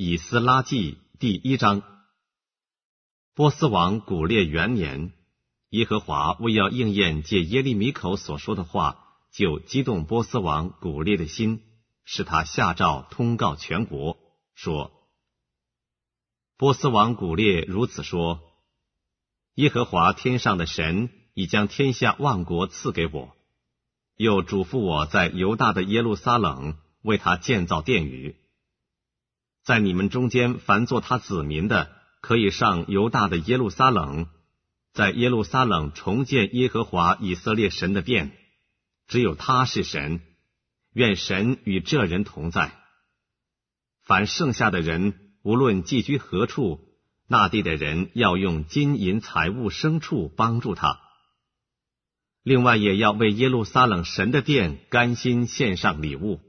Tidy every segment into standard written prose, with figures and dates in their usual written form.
以斯拉记第1章。波斯王古列元年，耶和华为要应验借耶利米口所说的话，就激动波斯王古列的心，使他下诏通告全国，说：波斯王古列如此说，耶和华天上的神已将天下万国赐给我，又嘱咐我在犹大的耶路撒冷为他建造殿宇。在你们中间凡做他子民的，可以上犹大的耶路撒冷，在耶路撒冷重建耶和华以色列神的殿，只有他是神，愿神与这人同在。凡剩下的人，无论寄居何处，那地的人要用金银财物牲畜帮助他。另外也要为耶路撒冷神的殿甘心献上礼物。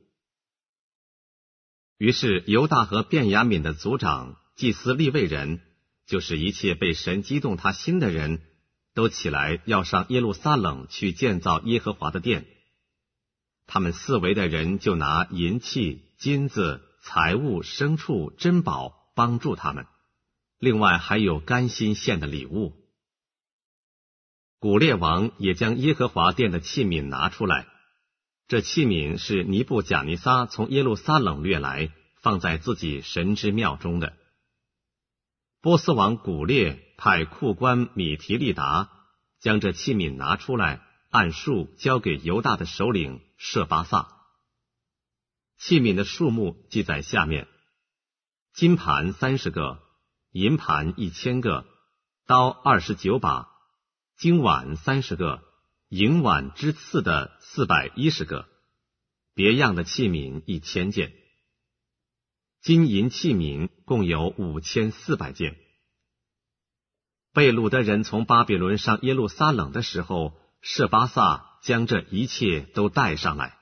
于是犹大和便雅悯的族长、祭司利未人，就是一切被神激动他心的人，都起来要上耶路撒冷去建造耶和华的殿。他们四围的人就拿银器、金子、财物、牲畜、珍宝帮助他们，另外还有甘心献的礼物。古列王也将耶和华殿的器皿拿出来，这器皿是尼布甲尼撒从耶路撒冷掠来，放在自己神之庙中的。波斯王古列派库官米提利达将这器皿拿出来，按数交给犹大的首领舍巴萨。器皿的数目记在下面：金盘30个，银盘1000个，刀29把，金碗30个，银碗之次的410个，别样的器皿1000件。金银器皿共有5400件。被掳的人从巴比伦上耶路撒冷的时候，舍巴萨将这一切都带上来。